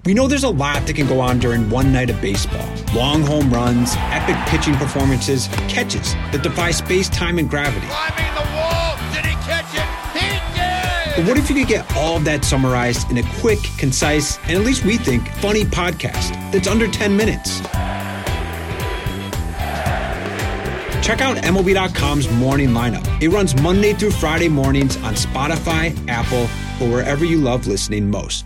We know there's a lot that can go on during one night of baseball. Long home runs, epic pitching performances, catches that defy space, time, and gravity. Climbing the wall. Did he catch it? He did! But what if you could get all of that summarized in a quick, concise, and at least we think, funny podcast that's under 10 minutes? Check out MLB.com's morning lineup. It runs Monday through Friday mornings on Spotify, Apple, or wherever you love listening most.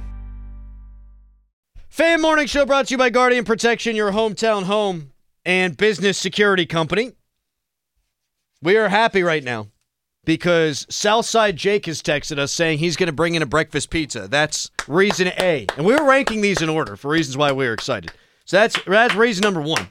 Fan Morning Show brought to you by Guardian Protection, your hometown home and business security company. We are happy right now because Southside Jake has texted us saying he's going to bring in a breakfast pizza. That's reason A. And we were ranking these in order for reasons why we were excited. So that's reason number one.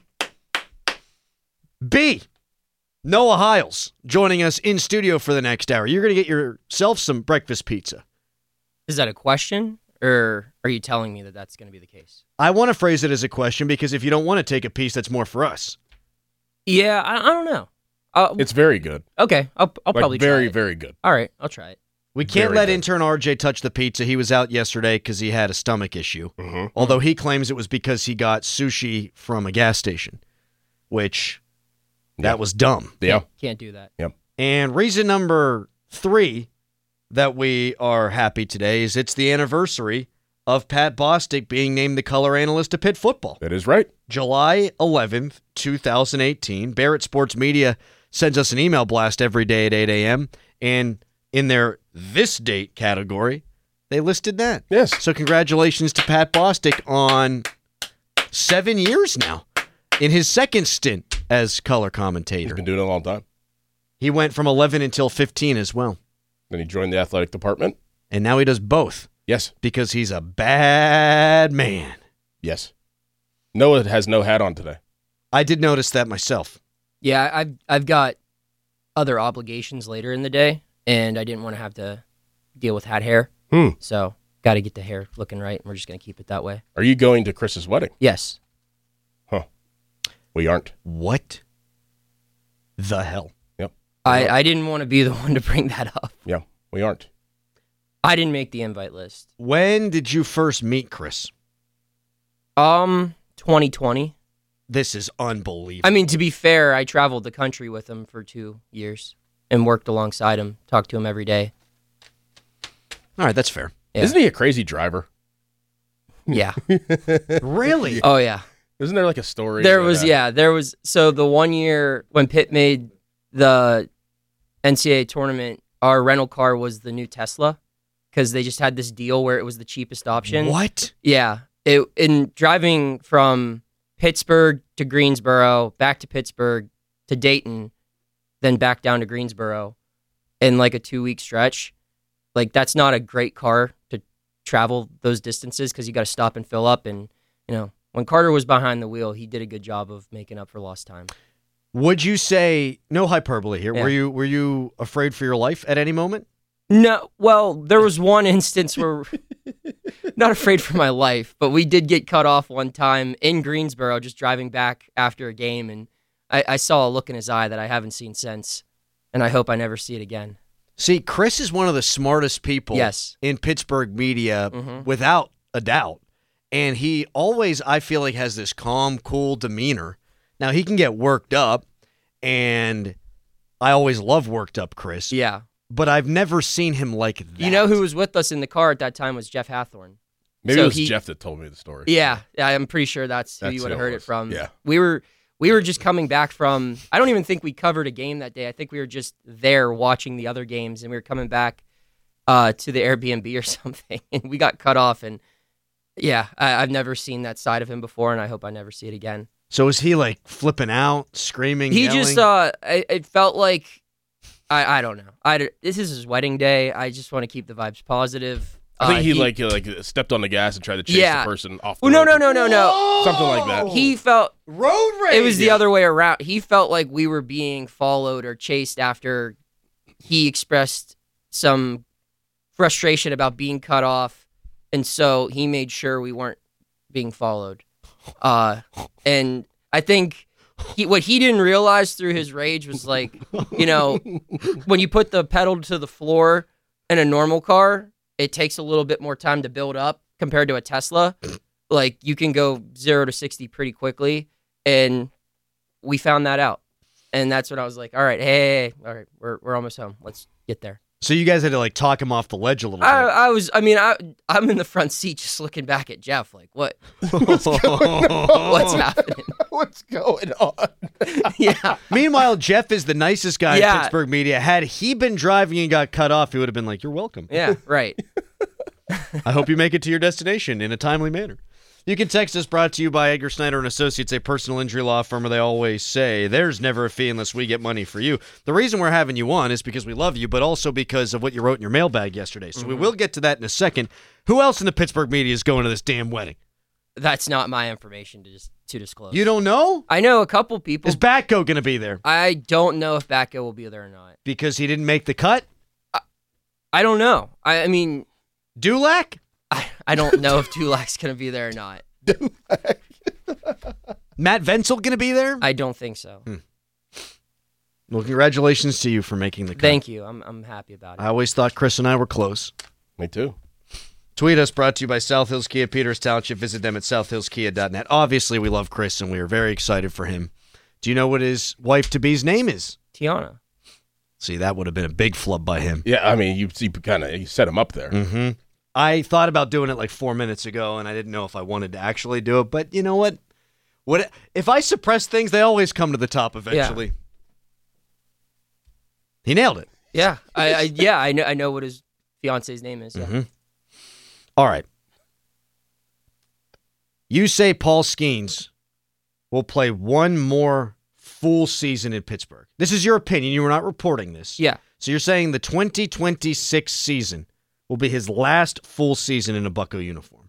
B, Noah Hiles joining us in studio for the next hour. You're going to get yourself some breakfast pizza. Is that a question? Or are you telling me that that's going to be the case? I want to phrase it as a question because if you don't want to take a piece, that's more for us. Yeah, I don't know. It's very good. Okay, I'll probably try very, it. very good. All right, I'll try it. We can't Very let good. intern RJ touch the pizza. He was out yesterday because he had a stomach issue. Mm-hmm. Although he claims it was because he got sushi from a gas station, which that was dumb. Yeah. Can't do that. Yep. And reason number 3 that we are happy today is it's the anniversary of Pat Bostic being named the color analyst of Pitt football. That is right. July 11th, 2018. Barrett Sports Media sends us an email blast every day at 8 a.m. And in their This Date category, they listed that. Yes. So congratulations to Pat Bostic on 7 years now in his second stint as color He's commentator. been doing it a long time. He went from 11 until 15 as well. Then he joined the athletic department. And now he does both Yes. because he's a bad man. Yes. Noah has no hat on today. I did notice that myself. Yeah, I've got other obligations later in the day, and I didn't want to have to deal with hat hair. So got to get the hair looking right, and we're just going to keep it that way. Are you going to Chris's wedding? Yes. Huh. We aren't. What the hell? Yep. I didn't want to be the one to bring that up. Yeah, we aren't. I didn't make the invite list. When did you first meet Chris? 2020. This is unbelievable. I mean, to be fair, I traveled the country with him for 2 years and worked alongside him, talked to him every day. All right, that's fair. Yeah. Isn't he a crazy driver? Yeah. Really? Oh, yeah. Isn't there like a story? There was. So the 1 year when Pitt made the NCAA tournament, our rental car was the new Tesla because they just had this deal where it was the cheapest option. What? Yeah. In driving from Pittsburgh to Greensboro, back to Pittsburgh to Dayton, then back down to Greensboro in like a 2-week stretch. Like, that's not a great car to travel those distances because you got to stop and fill up. And, you know, when Carter was behind the wheel, he did a good job of making up for lost time. Would you say, no hyperbole here, Yeah. were you afraid for your life at any moment? No, well, there was one instance where, not afraid for my life, but we did get cut off one time in Greensboro just driving back after a game, and I saw a look in his eye that I haven't seen since, and I hope I never see it again. See, Chris is one of the smartest people Yes. in Pittsburgh media, without a doubt. And he always, I feel like, has this calm, cool demeanor. Now, he can get worked up, and I always love worked up Chris. Yeah. But I've never seen him like that. You know who was with us in the car at that time was Jeff Hathorn. Maybe So it was he- Jeff that told me the story. Yeah, I'm pretty sure that's who That's you would have who it heard it was. from. Yeah. We were just coming back from, I don't even think we covered a game that day. I think we were just there watching the other games, and we were coming back to the Airbnb or something, and we got cut off. And yeah, I've never seen that side of him before, and I hope I never see it again. So is he like flipping out, screaming, He yelling? just, it felt like, I don't know. This is his wedding day. I just want to keep the vibes positive. I think he stepped on the gas and tried to chase Yeah. the person off the Well, road. no. Something like that. He felt road rage. it was the other way around. He felt like we were being followed or chased after he expressed some frustration about being cut off, and so he made sure we weren't being followed. And I think what he didn't realize through his rage was like, you know, when you put the pedal to the floor in a normal car, it takes a little bit more time to build up compared to a Tesla. Like, you can go 0 to 60 pretty quickly, and we found that out. And that's when I was like, all right, hey, all right, we're almost home. Let's get there. So you guys had to like talk him off the ledge a little bit. I'm in the front seat just looking back at Jeff like, what? What's happening? What's going on? Yeah. Meanwhile, Jeff is the nicest guy in Yeah. Pittsburgh media. Had he been driving and got cut off, he would have been like, "You're welcome. Yeah, right. I hope you make it to your destination in a timely manner." You can text us, brought to you by Edgar Snyder and Associates, a personal injury law firm where they always say, there's never a fee unless we get money for you. The reason we're having you on is because we love you, but also because of what you wrote in your mailbag yesterday. So we will get to that in a second. Who else in the Pittsburgh media is going to this damn wedding? That's not my information to disclose. You don't know? I know a couple people. Is Batko going to be there? I don't know if Batko will be there or not. Because he didn't make the cut? I don't know. I mean, Dulac? I don't know if Dulac's going to be there or not. Matt Venzel going to be there? I don't think so. Well, congratulations to you for making the cut. Thank you. I'm happy about it. I always thought Chris and I were close. Me too. Tweet us, brought to you by South Hills Kia, Peters Township. Visit them at southhillskia.net. Obviously, we love Chris, and we are very excited for him. Do you know what his wife-to-be's name is? Tiana. See, that would have been a big flub by him. Yeah, I mean, you set him up there. Mm-hmm. I thought about doing it like 4 minutes ago, and I didn't know if I wanted to actually do it. But you know what? If I suppress things, they always come to the top eventually. Yeah. He nailed it. Yeah, I know what his fiance's name is. Yeah. Mm-hmm. All right. You say Paul Skeens will play one more full season in Pittsburgh. This is your opinion. You were not reporting this. Yeah. So you're saying the 2026 season will be his last full season in a Bucco uniform.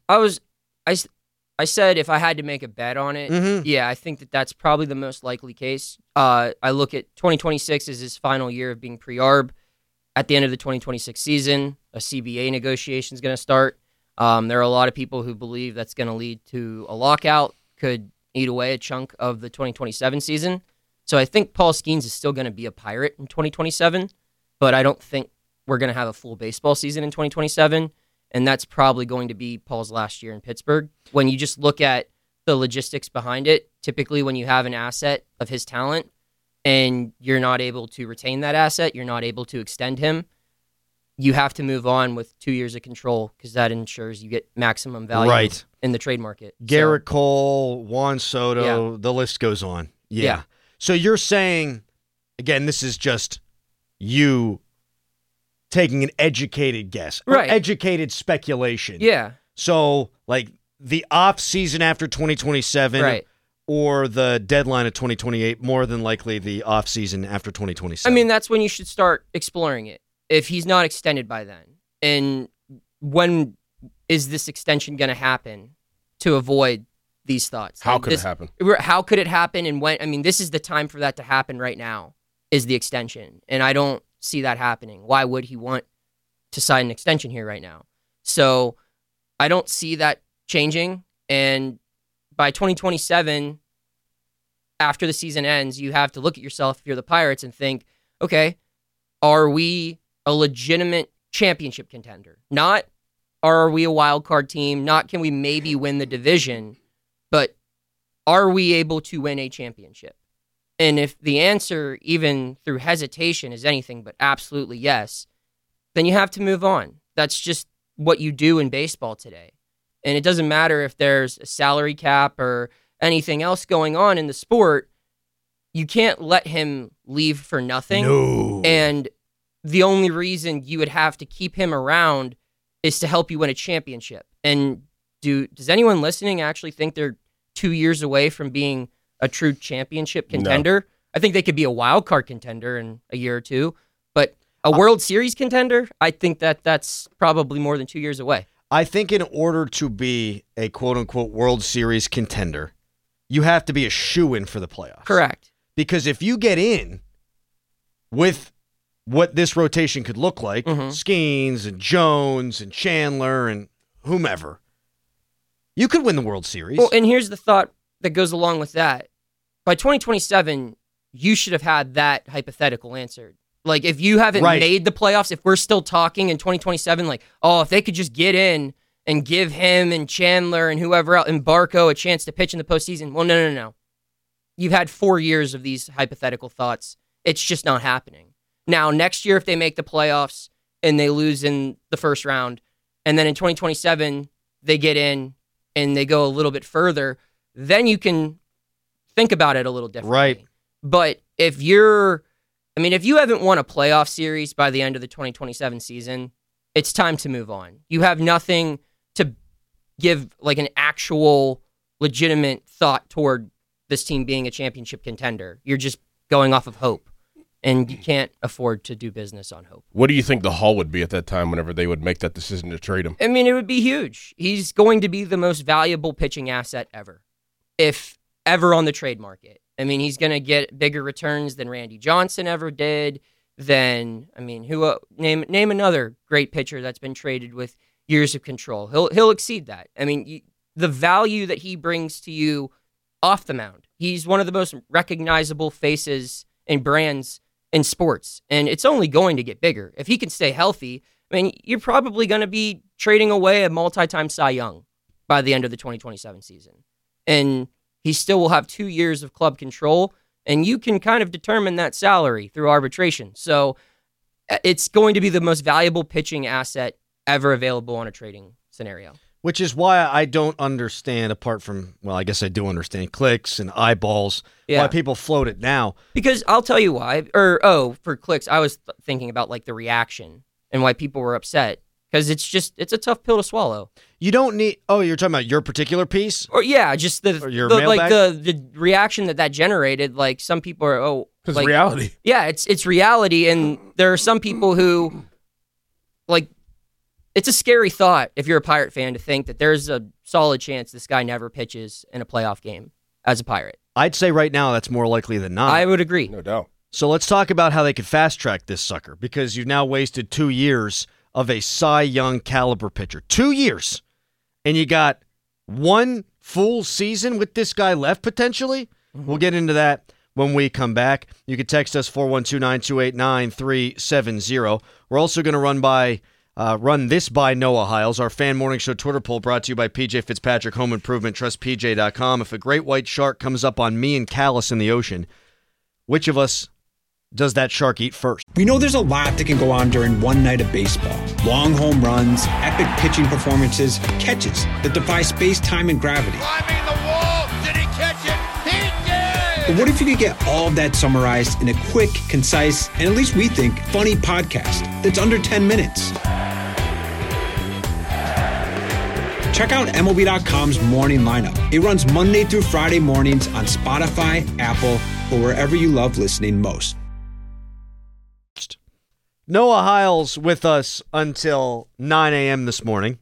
I said if I had to make a bet on it, yeah, I think that's probably the most likely case. I look at 2026 as his final year of being pre-arb. At the end of the 2026 season, a CBA negotiation is going to start. There are a lot of people who believe that's going to lead to a lockout, could eat away a chunk of the 2027 season. So I think Paul Skeens is still going to be a Pirate in 2027, but I don't think we're going to have a full baseball season in 2027, and that's probably going to be Paul's last year in Pittsburgh. When you just look at the logistics behind it, typically when you have an asset of his talent and you're not able to retain that asset, you're not able to extend him, you have to move on with 2 years of control because that ensures you get maximum value in the trade market. Garrett Cole, Juan Soto, the list goes on. Yeah. So you're saying, again, this is just you taking an educated guess, or educated speculation. Yeah. So, like, the off season after 2027 or the deadline of 2028, more than likely the off season after 2027. I mean, that's when you should start exploring it. If he's not extended by then, and when is this extension going to happen to avoid these thoughts? How could it happen? How could it happen, and when? I mean, this is the time for that to happen right now, is the extension. And I don't see that happening. Why would he want to sign an extension here right now? So I don't see that changing. And by 2027, after the season ends, you have to look at yourself if you're the Pirates and think, okay, are we a legitimate championship contender? Not are we a wild card team? Not can we maybe win the division, but are we able to win a championship? And if the answer, even through hesitation, is anything but absolutely yes, then you have to move on. That's just what you do in baseball today. And it doesn't matter if there's a salary cap or anything else going on in the sport. You can't let him leave for nothing. No. And the only reason you would have to keep him around is to help you win a championship. And does anyone listening actually think they're 2 years away from being a true championship contender? No. I think they could be a wild card contender in a year or two, but a World Series contender, I think that's probably more than 2 years away. I think in order to be a quote-unquote World Series contender, you have to be a shoo-in for the playoffs. Correct. Because if you get in with what this rotation could look like, Skeens and Jones and Chandler and whomever, you could win the World Series. Well, and here's the thought that goes along with that. By 2027, you should have had that hypothetical answered. Like, if you haven't made the playoffs, if we're still talking in 2027, like, oh, if they could just get in and give him and Chandler and whoever else and Barco a chance to pitch in the postseason. Well, no. You've had 4 years of these hypothetical thoughts. It's just not happening. Now, next year, if they make the playoffs and they lose in the first round, and then in 2027, they get in and they go a little bit further, then you can think about it a little differently. Right. But if you haven't won a playoff series by the end of the 2027 season, it's time to move on. You have nothing to give like an actual legitimate thought toward this team being a championship contender. You're just going off of hope, and you can't afford to do business on hope. What do you think the haul would be at that time whenever they would make that decision to trade him? I mean, it would be huge. He's going to be the most valuable pitching asset ever, if ever on the trade market. I mean, he's going to get bigger returns than Randy Johnson ever did. Name another great pitcher that's been traded with years of control. He'll exceed that. I mean, the value that he brings to you off the mound. He's one of the most recognizable faces and brands in sports, and it's only going to get bigger. If he can stay healthy, I mean, you're probably going to be trading away a multi-time Cy Young by the end of the 2027 season. And he still will have 2 years of club control, and you can kind of determine that salary through arbitration. So it's going to be the most valuable pitching asset ever available on a trading scenario. Which is why I don't understand, apart from, well, I guess I do understand clicks and eyeballs, why people float it now. Because I'll tell you why. For clicks, I was thinking about like the reaction and why people were upset. Because it's a tough pill to swallow. You don't need, you're talking about your particular piece? Or yeah, just the reaction that generated. Like some people are, because reality. Yeah, it's reality. And there are some people who, like, it's a scary thought if you're a Pirate fan to think that there's a solid chance this guy never pitches in a playoff game as a Pirate. I'd say right now that's more likely than not. I would agree. No doubt. So let's talk about how they could fast track this sucker, because you've now wasted 2 years of a Cy Young caliber pitcher. 2 years. And you got one full season with this guy left potentially. Mm-hmm. We'll get into that when we come back. You can text us 412-928-9370. We're also going to run this by Noah Hiles, our Fan Morning Show Twitter poll brought to you by PJ Fitzpatrick Home Improvement. TrustPJ.com. If a great white shark comes up on me and Callis in the ocean, which of us does that shark eat first? We know there's a lot that can go on during one night of baseball. Long home runs, epic pitching performances, catches that defy space, time, and gravity. Climbing the wall. Did he catch it? He did! But what if you could get all of that summarized in a quick, concise, and at least we think, funny podcast that's under 10 minutes? Check out MLB.com's Morning Lineup. It runs Monday through Friday mornings on Spotify, Apple, or wherever you love listening most. Noah Hiles with us until 9 a.m. this morning.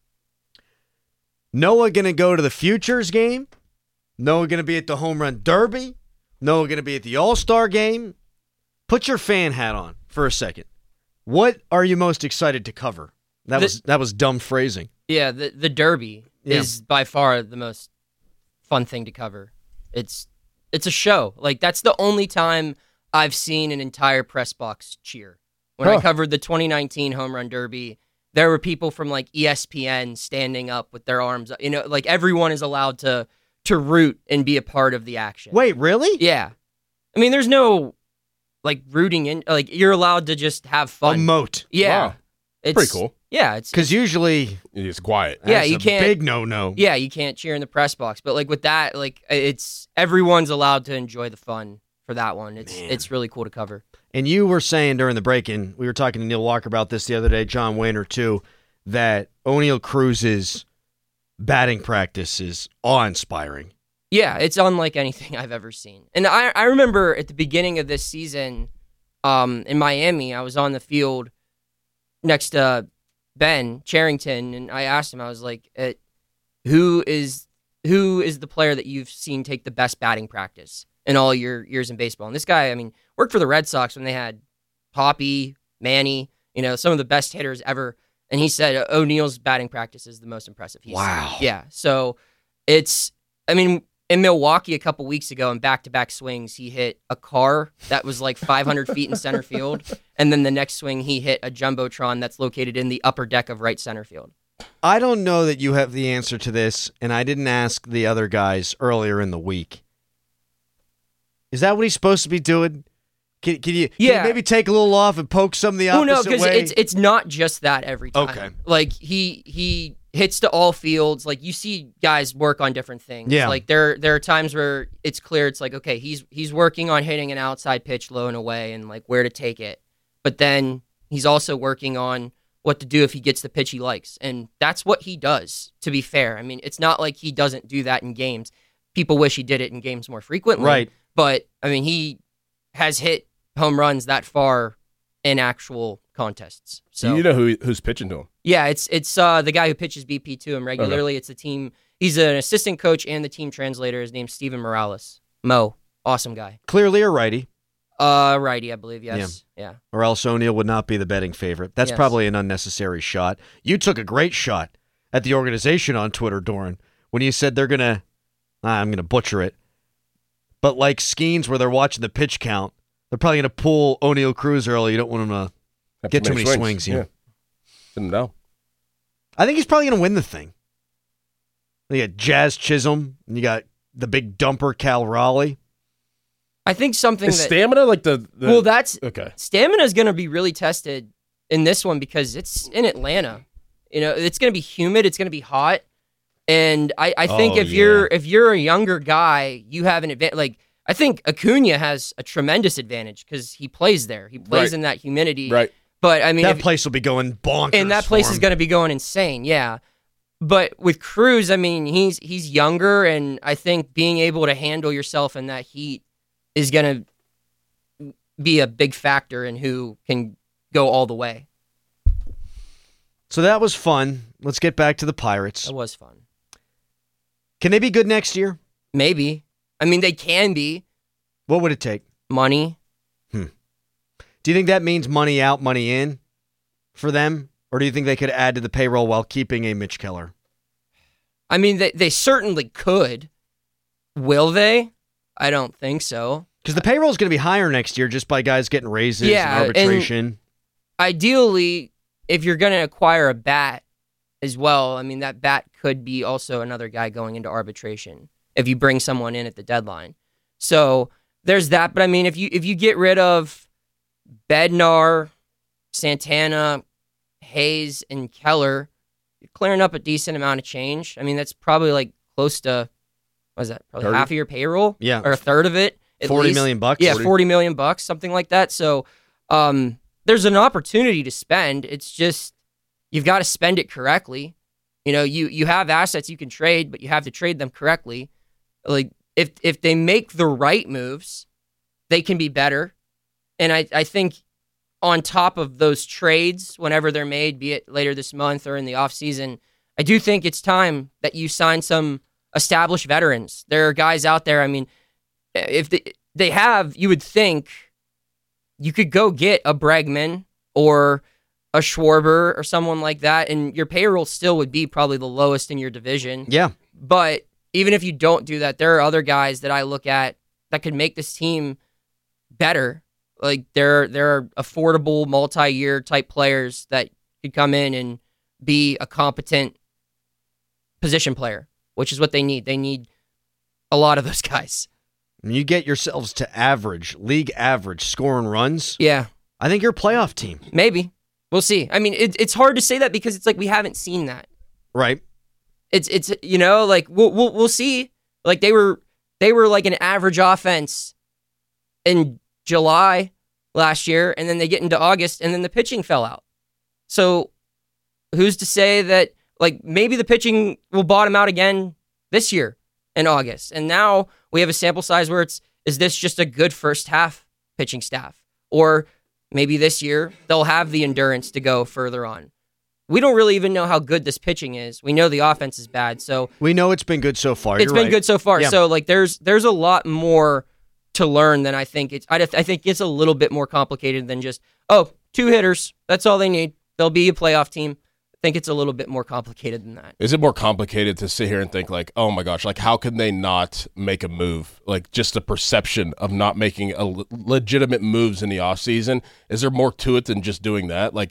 Noah going to go to the Futures game. Noah going to be at the Home Run Derby. Noah going to be at the All-Star game. Put your fan hat on for a second. What are you most excited to cover? That was dumb phrasing. Yeah, the Derby is by far the most fun thing to cover. It's a show. Like, that's the only time I've seen an entire press box cheer. When I covered the 2019 Home Run Derby, there were people from like ESPN standing up with their arms up. You know, like everyone is allowed to root and be a part of the action. Wait, really? Yeah. I mean, there's no like rooting in, like you're allowed to just have fun. Emote. Yeah. Wow. It's pretty cool. Yeah. Because usually It's quiet. Yeah, that's you a can't. big no-no. Yeah, you can't cheer in the press box. But like with that, like it's everyone's allowed to enjoy the fun for that one. It's really cool to cover. And you were saying during the break-in, we were talking to Neil Walker about this the other day, John Wayner too, that O'Neill Cruz's batting practice is awe-inspiring. Yeah, it's unlike anything I've ever seen. And I remember at the beginning of this season in Miami, I was on the field next to Ben Charrington, and I asked him, I was like, who is the player that you've seen take the best batting practice in all your years in baseball? And this guy, I mean, worked for the Red Sox when they had Poppy, Manny, you know, some of the best hitters ever. And he said O'Neill's batting practice is the most impressive he's Wow. seen. Yeah. So in Milwaukee a couple weeks ago in back-to-back swings, he hit a car that was like 500 feet in center field. And then the next swing, he hit a Jumbotron that's located in the upper deck of right center field. I don't know that you have the answer to this, and I didn't ask the other guys earlier in the week. Is that what he's supposed to be doing? Can you maybe take a little off and poke some of the opposite way? No, because it's not just that every time. Okay. Like, he hits to all fields. Like, you see guys work on different things. Yeah. Like, there are times where it's clear. It's like, okay, he's working on hitting an outside pitch low and away and, like, where to take it. But then he's also working on what to do if he gets the pitch he likes. And that's what he does, to be fair. I mean, it's not like he doesn't do that in games. People wish he did it in games more frequently. Right. But, I mean, he has hit home runs that far in actual contests. So You know who's pitching to him? yeah, it's the guy who pitches BP to him regularly. Okay. It's the team. He's an assistant coach and the team translator. His name's Steven Morales. Mo, awesome guy. Clearly a righty. Righty, I believe. Yes. Yeah. Or else O'Neill would not be the betting favorite. That's probably an unnecessary shot. You took a great shot at the organization on Twitter, Doran, when you said they're gonna. I'm gonna butcher it, but like Skeens, where they're watching the pitch count. They're probably going to pull O'Neill Cruz early. You don't want him to get too many swings. Yeah. Didn't know. I think he's probably going to win the thing. You got Jazz Chisholm, and you got the big dumper Cal Raleigh. I think something Is stamina like the well, that's okay. Stamina is going to be really tested in this one because it's in Atlanta. You know, it's going to be humid. It's going to be hot, and I think if you're a younger guy, you have an advantage. Like, I think Acuna has a tremendous advantage because he plays there. He plays in that humidity. Right. But, I mean... That place will be going bonkers. And that place is going to be going insane, yeah. But with Cruz, I mean, he's younger, and I think being able to handle yourself in that heat is going to be a big factor in who can go all the way. So that was fun. Let's get back to the Pirates. That was fun. Can they be good next year? Maybe. I mean, they can be. What would it take? Money. Do you think that means money out, money in for them? Or do you think they could add to the payroll while keeping a Mitch Keller? I mean, they certainly could. Will they? I don't think so. Because the payroll is going to be higher next year just by guys getting raises and arbitration. And ideally, if you're going to acquire a bat as well, I mean, that bat could be also another guy going into arbitration if you bring someone in at the deadline. So there's that. But I mean, if you get rid of Bednar, Santana, Hayes, and Keller, you're clearing up a decent amount of change. I mean, that's probably like close to, what is that? Probably 30? Half of your payroll? Yeah. Or a third of it. $40 million? Yeah, $40 million, something like that. So there's an opportunity to spend. It's just, you've got to spend it correctly. You know, you have assets you can trade, but you have to trade them correctly. Like, if they make the right moves, they can be better. And I think on top of those trades, whenever they're made, be it later this month or in the offseason, I do think it's time that you sign some established veterans. There are guys out there, I mean, if they have, you would think you could go get a Bregman or a Schwarber or someone like that, and your payroll still would be probably the lowest in your division. Yeah. But even if you don't do that, there are other guys that I look at that could make this team better. Like, there are affordable multi-year type players that could come in and be a competent position player, which is what they need. They need a lot of those guys. You get yourselves to league average scoring runs. Yeah. I think you're a playoff team. Maybe. We'll see. I mean, it's hard to say that because it's like we haven't seen that. Right. It's you know, like we'll see. Like they were like an average offense in July last year, and then they get into August, and then the pitching fell out. So who's to say that, like, maybe the pitching will bottom out again this year in August? And now we have a sample size where is this just a good first half pitching staff? Or maybe this year they'll have the endurance to go further on. We don't really even know how good this pitching is. We know the offense is bad, so we know it's been good so far. It's been good so far. Yeah. So like there's a lot more to learn than I think it's. I think it's a little bit more complicated than just 2 hitters. That's all they need. They'll be a playoff team. I think it's a little bit more complicated than that. Is it more complicated to sit here and think like, oh my gosh, like how can they not make a move? Like just the perception of not making legitimate moves in the offseason. Is there more to it than just doing that? Like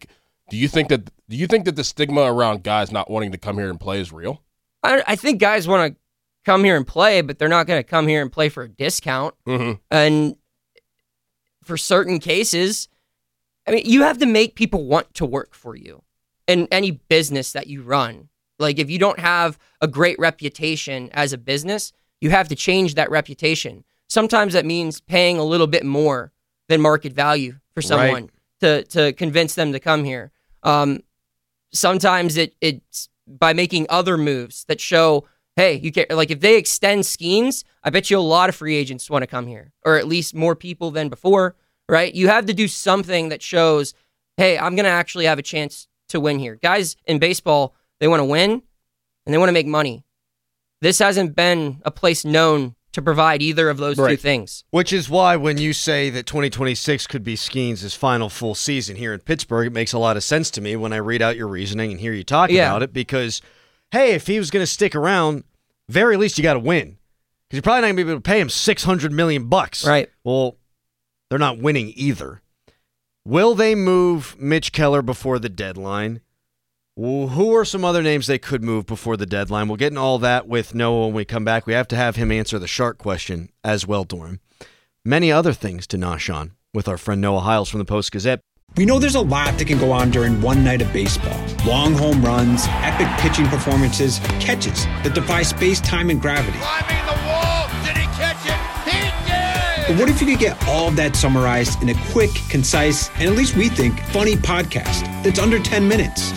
Do you think that the stigma around guys not wanting to come here and play is real? I think guys want to come here and play, but they're not going to come here and play for a discount. Mm-hmm. And for certain cases, I mean, you have to make people want to work for you in any business that you run. Like, if you don't have a great reputation as a business, you have to change that reputation. Sometimes that means paying a little bit more than market value for someone to convince them to come here. Sometimes it's by making other moves that show, hey, you can, like, if they extend schemes, I bet you a lot of free agents want to come here, or at least more people than before, right? You have to do something that shows, hey, I'm going to actually have a chance to win here. Guys in baseball, they want to win and they want to make money. This hasn't been a place known to provide either of those two things. Which is why when you say that 2026 could be Skeens' final full season here in Pittsburgh, it makes a lot of sense to me when I read out your reasoning and hear you talk about it, because, hey, if he was going to stick around, very least you got to win. Because you're probably not going to be able to pay him $600 million. Right. Well, they're not winning either. Will they move Mitch Keller before the deadline? Who are some other names they could move before the deadline? We'll get into all that with Noah when we come back. We have to have him answer the shark question as well, Doran. Many other things to nosh on with our friend Noah Hiles from the Post-Gazette. We know there's a lot that can go on during one night of baseball. Long home runs, epic pitching performances, catches that defy space, time, and gravity. Climbing the wall. Did he catch it? He did! But what if you could get all of that summarized in a quick, concise, and at least we think, funny podcast that's under 10 minutes?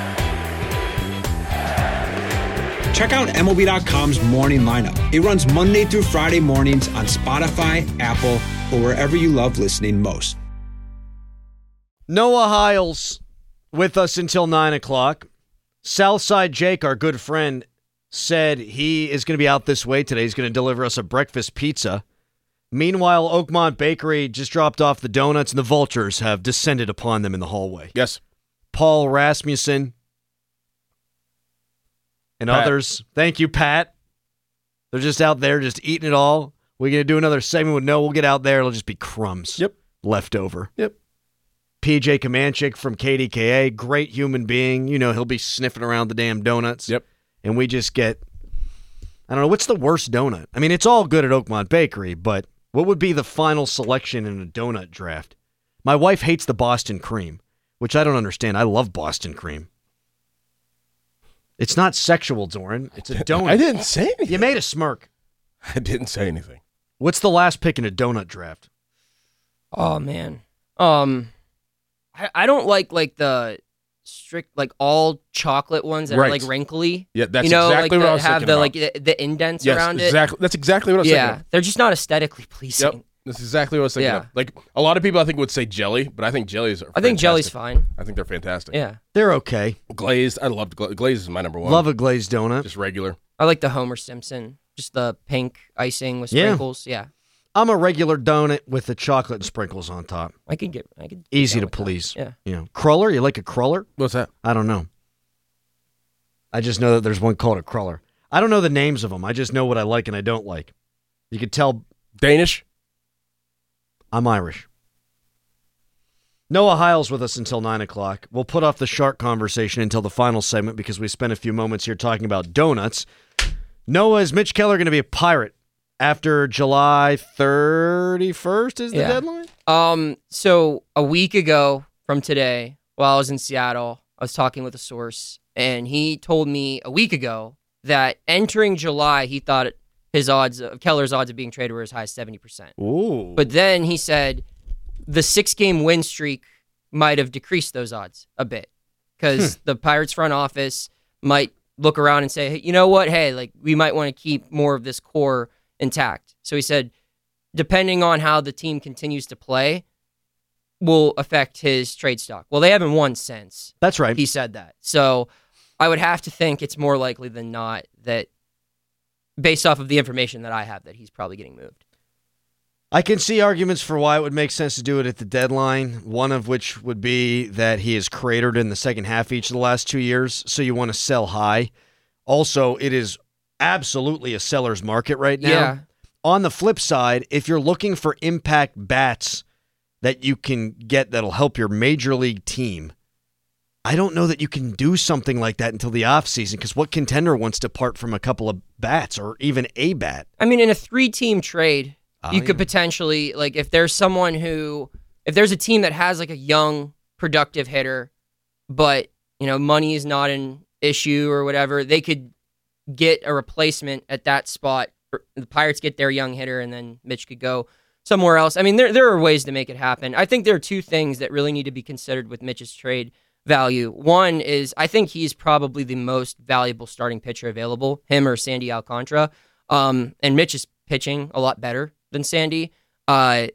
Check out MLB.com's morning lineup. It runs Monday through Friday mornings on Spotify, Apple, or wherever you love listening most. Noah Hiles with us until 9 o'clock. Southside Jake, our good friend, said he is going to be out this way today. He's going to deliver us a breakfast pizza. Meanwhile, Oakmont Bakery just dropped off the donuts, and the vultures have descended upon them in the hallway. Yes. Paul Rasmussen and Pat. Others. Thank you, Pat. They're just out there just eating it all. We're going to do another segment with Noah. We'll get out there. It'll just be crumbs left over. Yep. PJ Kamancic from KDKA, great human being. You know, he'll be sniffing around the damn donuts. Yep. And we just get, I don't know, what's the worst donut? I mean, it's all good at Oakmont Bakery, but what would be the final selection in a donut draft? My wife hates the Boston cream, which I don't understand. I love Boston cream. It's not sexual, Doran. It's a donut. I didn't say anything. You made a smirk. I didn't say anything. What's the last pick in a donut draft? Oh, man. I don't like the strict, like, all chocolate ones that are, like, wrinkly. Yeah, that's you know, exactly like what I was have thinking the about. like the indents Yes, around exactly. That's exactly what I was it. thinking Yeah, of. they're just not aesthetically pleasing. Yep. That's exactly what I was thinking of. Like, a lot of people, I think, would say jelly, but I think jellies are I think jelly's fantastic. fine. I think they're fantastic. Yeah. They're okay. Glazed. I loved glazed is my number one. Love a glazed donut. Just regular. I like the Homer Simpson, just the pink icing with sprinkles. Yeah. I'm a regular donut with the chocolate and sprinkles on top. I could get Easy down to with that. please. Yeah. You know, cruller? You like a cruller? What's that? I don't know. I just know that there's one called a cruller. I don't know the names of them. I just know what I like and I don't like. You could tell Danish? I'm Irish. Noah Hiles with us until 9 o'clock. We'll put off the shark conversation until the final segment because we spent a few moments here talking about donuts. Noah, is Mitch Keller going to be a Pirate after July 31st is the deadline? So a week ago from today, while I was in Seattle, I was talking with a source, and he told me a week ago that entering July, he thought Keller's odds of being traded were as high as 70%. Ooh. But then he said the 6-game win streak might have decreased those odds a bit because the Pirates front office might look around and say, hey, you know what? Hey, like, we might want to keep more of this core intact. So he said, depending on how the team continues to play, will affect his trade stock. Well, they haven't won since. That's right. He said that. So I would have to think it's more likely than not that, based off of the information that I have, that he's probably getting moved. I can see arguments for why it would make sense to do it at the deadline, one of which would be that he has cratered in the second half each of the last 2 years, so you want to sell high. Also, it is absolutely a seller's market right now. Yeah. On the flip side, if you're looking for impact bats that you can get that'll help your major league team, I don't know that you can do something like that until the offseason, because what contender wants to part from a couple of bats or even a bat? I mean, in a 3-team trade, you could potentially, like, if there's a team that has like a young, productive hitter, but, money is not an issue or whatever, they could get a replacement at that spot. The Pirates get their young hitter, and then Mitch could go somewhere else. I mean, there are ways to make it happen. I think there are two things that really need to be considered with Mitch's trade value. One is, I think he's probably the most valuable starting pitcher available, him or Sandy Alcantara. And Mitch is pitching a lot better than Sandy. And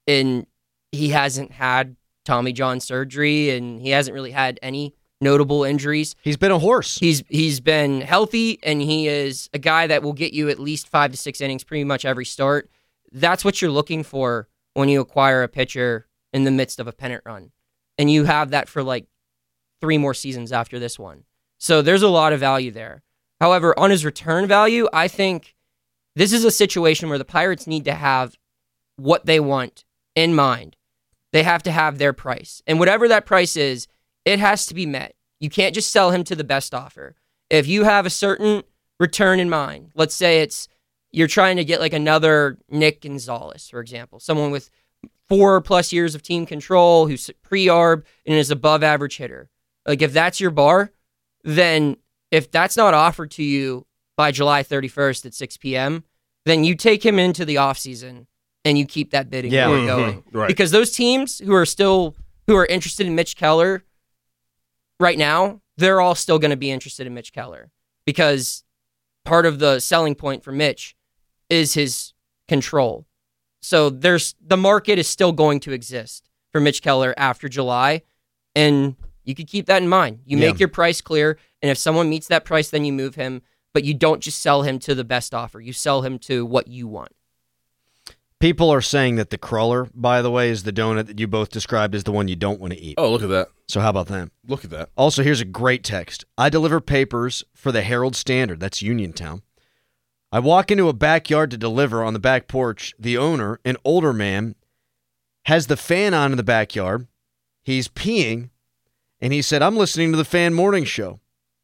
he hasn't had Tommy John surgery, and he hasn't really had any notable injuries. He's been a horse. He's been healthy, and he is a guy that will get you at least 5 to 6 innings pretty much every start. That's what you're looking for when you acquire a pitcher in the midst of a pennant run. And you have that for like 3 more seasons after this one. So there's a lot of value there. However, on his return value, I think this is a situation where the Pirates need to have what they want in mind. They have to have their price. And whatever that price is, it has to be met. You can't just sell him to the best offer. If you have a certain return in mind, let's say you're trying to get like another Nick Gonzalez, for example, someone with 4+ years of team control, who's pre-arb and is above average hitter. Like, if that's your bar, then if that's not offered to you by July 31st at 6 p.m., then you take him into the offseason and you keep that bidding war going. Right. Because those teams who are interested in Mitch Keller right now, they're all still going to be interested in Mitch Keller, because part of the selling point for Mitch is his control. So the market is still going to exist for Mitch Keller after July, and you could keep that in mind. You make your price clear, and if someone meets that price, then you move him, but you don't just sell him to the best offer. You sell him to what you want. People are saying that the cruller, by the way, is the donut that you both described as the one you don't want to eat. Oh, look at that. So how about that? Look at that. Also, here's a great text. I deliver papers for the Herald Standard. That's Uniontown. I walk into a backyard to deliver. On the back porch, the owner, an older man, has the fan on in the backyard. He's peeing, and he said, I'm listening to the Fan Morning Show.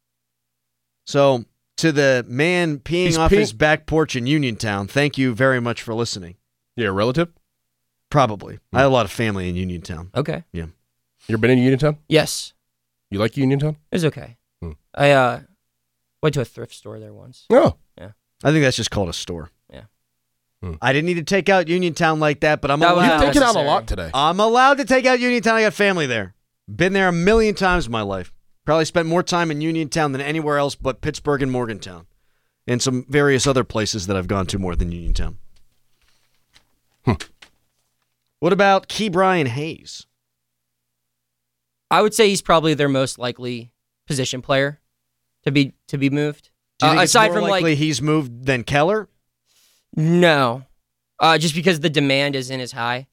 So, to the man peeing his back porch in Uniontown, thank you very much for listening. Yeah, a relative? Probably. I have a lot of family in Uniontown. Okay. Yeah. You ever been in Uniontown? Yes. You like Uniontown? It was okay. I went to a thrift store there once. Oh. Yeah. I think that's just called a store. Yeah. I didn't need to take out Uniontown like that, but I'm allowed. You've taken out a lot today. I'm allowed to take out Uniontown. I got family there. Been there a million times in my life. Probably spent more time in Uniontown than anywhere else but Pittsburgh and Morgantown. And some various other places that I've gone to more than Uniontown. What about Key Brian Hayes? I would say he's probably their most likely position player to be moved. Do you think aside it's more from likely he's moved than Keller? No, just because the demand isn't as high.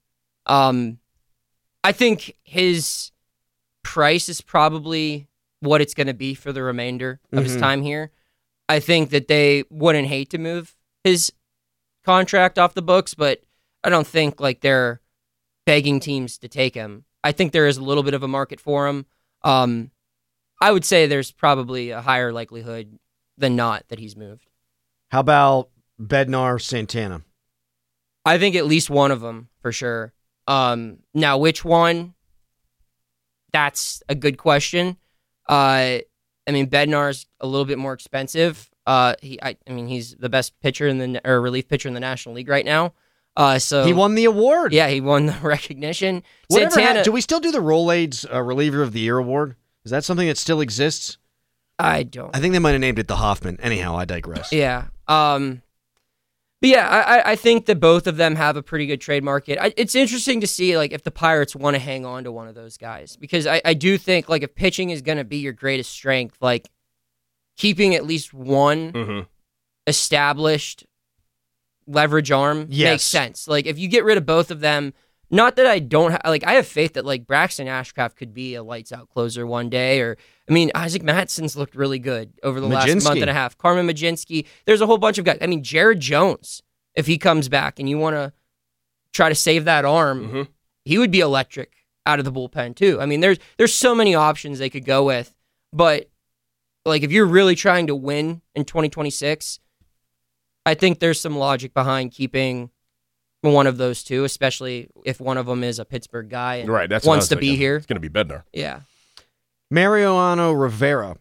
I think his price is probably what it's going to be for the remainder of his time here. I think that they wouldn't hate to move his contract off the books, but I don't think like they're begging teams to take him. I think there is a little bit of a market for him. I would say there's probably a higher likelihood than not that he's moved. How about Bednar Santana? I think at least one of them for sure. Now, which one? That's a good question. I mean, Bednar's a little bit more expensive. He's the best pitcher relief pitcher in the National League right now. So he won the award. Yeah, he won the recognition. Do we still do the Rolaids Reliever of the Year award? Is that something that still exists? I don't. I think they might have named it the Hoffman. Anyhow, I digress. Yeah. But yeah, I think that both of them have a pretty good trade market. It's interesting to see like if the Pirates want to hang on to one of those guys, because I do think like if pitching is going to be your greatest strength, like keeping at least one established leverage arm makes sense. Like if you get rid of both of them, not that I don't I have faith that like Braxton Ashcraft could be a lights out closer one day, or I mean Isaac Matteson's looked really good over the last month and a half. Carmen Mlodzinski, there's a whole bunch of guys. I mean Jared Jones, if he comes back and you want to try to save that arm, he would be electric out of the bullpen too. I mean, there's so many options they could go with, but like if you're really trying to win in 2026, I think there's some logic behind keeping one of those two, especially if one of them is a Pittsburgh guy and Right, that's what I wants was to be thinking. here. It's going to be Bednar. Yeah. Mariano Rivera.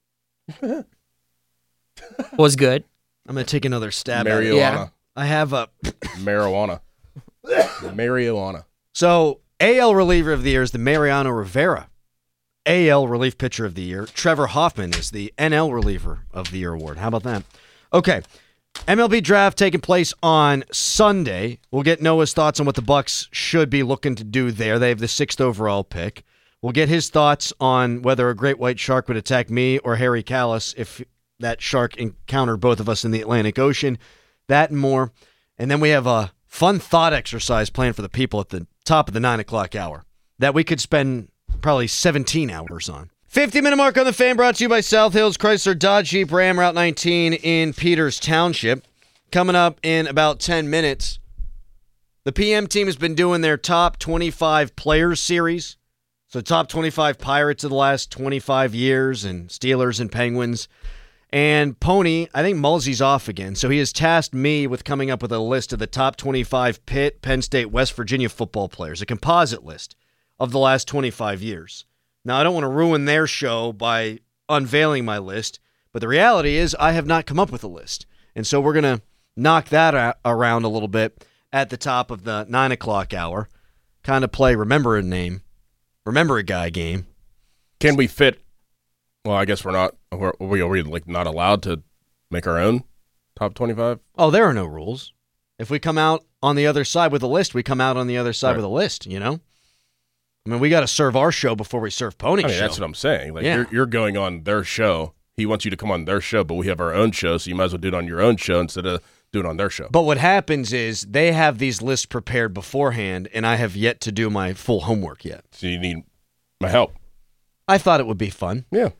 Was good. I'm going to take another stab at it. Marijuana. Yeah. I have a... Marijuana. Marijuana. So, AL reliever of the year is the Mariano Rivera. AL relief pitcher of the year. Trevor Hoffman is the NL reliever of the year award. How about that? Okay. MLB draft taking place on Sunday. We'll get Noah's thoughts on what the Bucks should be looking to do there. They have the 6th overall pick. We'll get his thoughts on whether a great white shark would attack me or Harry Callis if that shark encountered both of us in the Atlantic Ocean. That and more. And then we have a fun thought exercise planned for the people at the top of the 9 o'clock hour that we could spend probably 17 hours on. 50-minute mark on the Fan, brought to you by South Hills Chrysler Dodge Jeep Ram Route 19 in Peters Township. Coming up in about 10 minutes, the PM team has been doing their top 25 players series. So top 25 Pirates of the last 25 years and Steelers and Penguins. And Pony, I think Mulsey's off again, so he has tasked me with coming up with a list of the top 25 Pitt, Penn State, West Virginia football players, a composite list of the last 25 years. Now, I don't want to ruin their show by unveiling my list, but the reality is I have not come up with a list. And so we're going to knock that around a little bit at the top of the 9 o'clock hour, kind of play Remember a Name, Remember a Guy game. Can we fit? Well, I guess we're not. Are we like not allowed to make our own top 25? Oh, there are no rules. If we come out on the other side with a list, we come out on the other side Right. with a list, you know? I mean, we got to serve our show before we serve Pony's I mean, show. that's what I'm saying. Like Yeah. you're going on their show. He wants you to come on their show, but we have our own show, so you might as well do it on your own show instead of doing it on their show. But what happens is they have these lists prepared beforehand, and I have yet to do my full homework yet. So you need my help. I thought it would be fun. Yeah.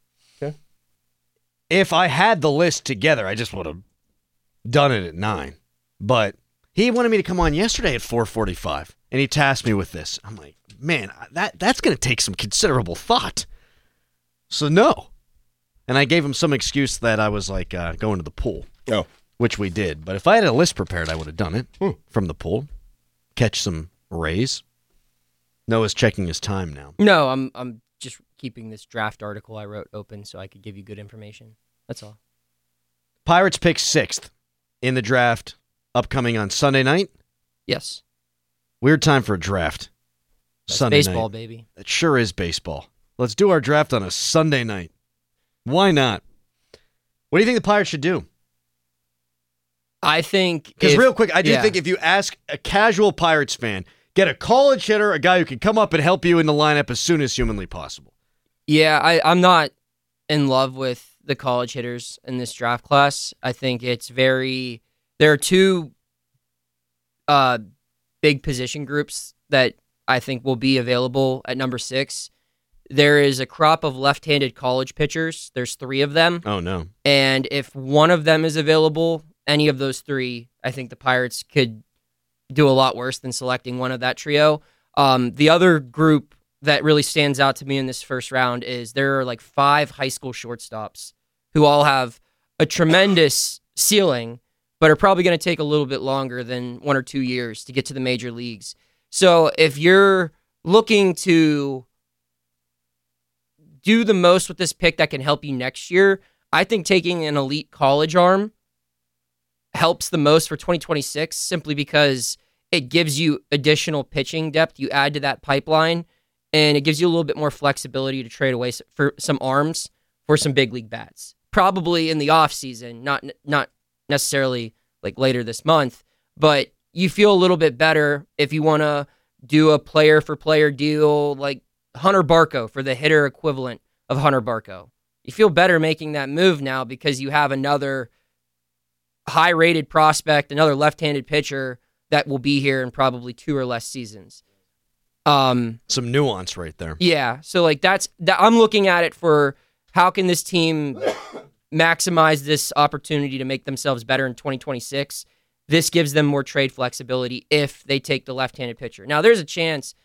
If I had the list together, I just would have done it at 9. But he wanted me to come on yesterday at 4:45, and he tasked me with this. I'm like, man, that's going to take some considerable thought. So no. And I gave him some excuse that I was like going to the pool, Oh. which we did. But if I had a list prepared, I would have done it from the pool, catch some rays. Noah's checking his time now. No, I'm just keeping this draft article I wrote open so I could give you good information. That's all. Pirates pick 6th in the draft upcoming on Sunday night. Yes. Weird time for a draft. That's Sunday baseball, night. baby. It sure is baseball. Let's do our draft on a Sunday night. Why not? What do you think the Pirates should do? I think Because real quick, I do yeah. think if you ask a casual Pirates fan, get a college hitter, a guy who can come up and help you in the lineup as soon as humanly possible. Yeah, I'm not in love with the college hitters in this draft class. I think it's there are two big position groups that I think will be available at number 6. There is a crop of left-handed college pitchers. There's 3 of them. Oh, no. And if one of them is available, any of those 3, I think the Pirates could do a lot worse than selecting one of that trio. The other group that really stands out to me in this first round is there are like 5 high school shortstops who all have a tremendous ceiling, but are probably going to take a little bit longer than 1 or 2 years to get to the major leagues. So if you're looking to do the most with this pick that can help you next year, I think taking an elite college arm helps the most for 2026 simply because it gives you additional pitching depth. You add to that pipeline, and it gives you a little bit more flexibility to trade away for some arms for some big league bats. Probably in the offseason, not necessarily like later this month, but you feel a little bit better if you want to do a player-for-player deal like Hunter Barco for the hitter equivalent of Hunter Barco. You feel better making that move now because you have another high-rated prospect, another left-handed pitcher that will be here in probably 2 or less seasons. Some nuance right there. Yeah, so like I'm looking at it for how can this team maximize this opportunity to make themselves better in 2026. This gives them more trade flexibility if they take the left-handed pitcher. Now, there's a chance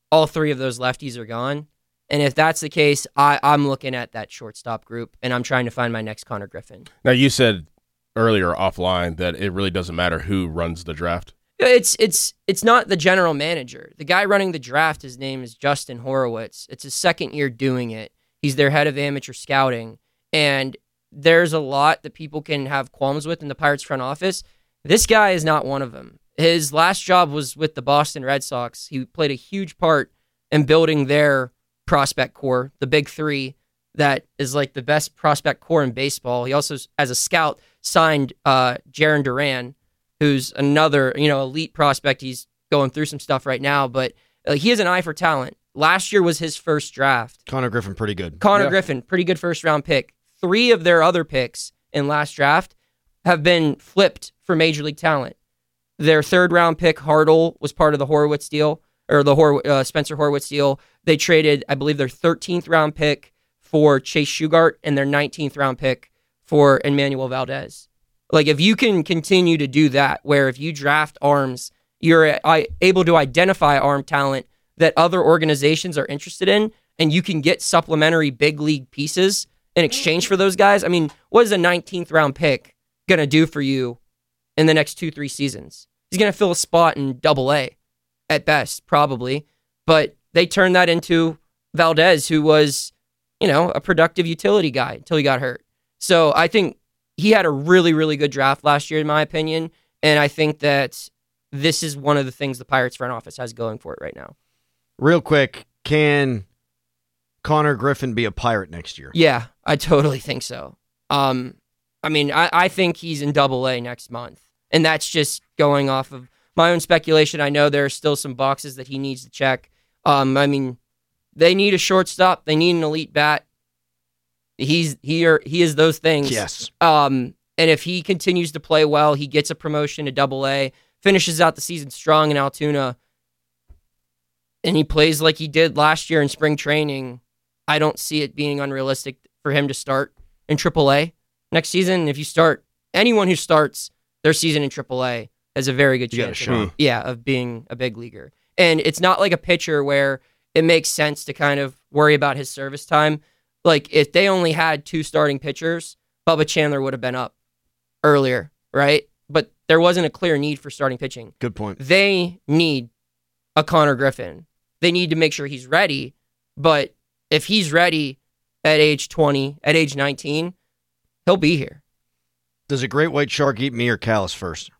all three of those lefties are gone. And if that's the case, I'm looking at that shortstop group, and I'm trying to find my next Connor Griffin. Now, you said earlier offline that it really doesn't matter who runs the draft. It's not the general manager. The guy running the draft, his name is Justin Horowitz. It's his second year doing it. He's their head of amateur scouting. And there's a lot that people can have qualms with in the Pirates front office. This guy is not one of them. His last job was with the Boston Red Sox. He played a huge part in building their prospect core, the big three, that is like the best prospect core in baseball. He also, as a scout, signed Jarren Duran, who's another, elite prospect. He's going through some stuff right now, but he has an eye for talent. Last year was his first draft. Connor Griffin, pretty good. Griffin, pretty good first-round pick. 3 of their other picks in last draft have been flipped for Major League talent. Their third-round pick, Hartle, was part of the Horowitz deal, or the Spencer Horowitz deal. They traded, I believe, their 13th-round pick for Chase Shugart and their 19th-round pick for Emmanuel Valdez. Like, if you can continue to do that, where if you draft arms, you're able to identify arm talent that other organizations are interested in, and you can get supplementary big league pieces in exchange for those guys. I mean, what is a 19th round pick going to do for you in the next 2-3 seasons? He's going to fill a spot in AA at best, probably. But they turned that into Valdez, who was, a productive utility guy until he got hurt. So I think he had a really, really good draft last year, in my opinion. And I think that this is one of the things the Pirates front office has going for it right now. Real quick, can Connor Griffin be a Pirate next year? Yeah, I totally think so. I think he's in AA next month. And that's just going off of my own speculation. I know there are still some boxes that he needs to check. They need a shortstop. They need an elite bat. He is those things. Yes. And if he continues to play well, he gets a promotion to AA, finishes out the season strong in Altoona, and he plays like he did last year in spring training, I don't see it being unrealistic for him to start in AAA next season. If you start, anyone who starts their season in AAA has a very good chance of being a big leaguer. And it's not like a pitcher where it makes sense to kind of worry about his service time. Like, if they only had 2 starting pitchers, Bubba Chandler would have been up earlier, right? But there wasn't a clear need for starting pitching. Good point. They need a Connor Griffin. They need to make sure he's ready. But if he's ready at age 20, at age 19, he'll be here. Does a great white shark eat me or Callis first?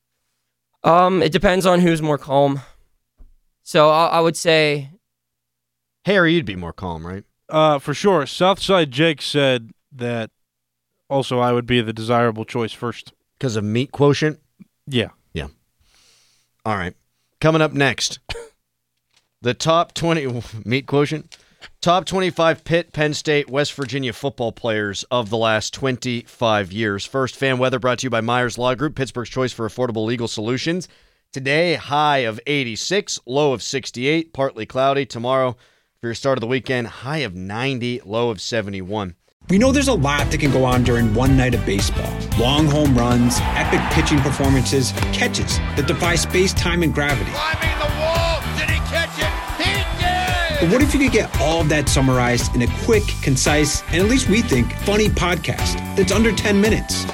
It depends on who's more calm. So I would say Harry, you'd be more calm, right? For sure. Southside Jake said that also I would be the desirable choice first. Because of meat quotient? Yeah. Yeah. All right. Coming up next, the top 20 meat quotient. Top 25 Pitt, Penn State, West Virginia football players of the last 25 years. First, fan weather brought to you by Myers Law Group, Pittsburgh's choice for affordable legal solutions. Today, high of 86, low of 68, partly cloudy. Tomorrow, for your start of the weekend, high of 90, low of 71. We know there's a lot that can go on during one night of baseball. Long home runs, epic pitching performances, catches that defy space, time, and gravity. Climbing the wall. Did he catch it? He did! But what if you could get all of that summarized in a quick, concise, and at least we think, funny podcast that's under 10 minutes?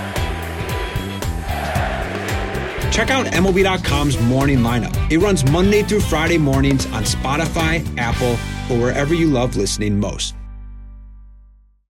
Check out MLB.com's morning lineup. It runs Monday through Friday mornings on Spotify, Apple, or wherever you love listening most.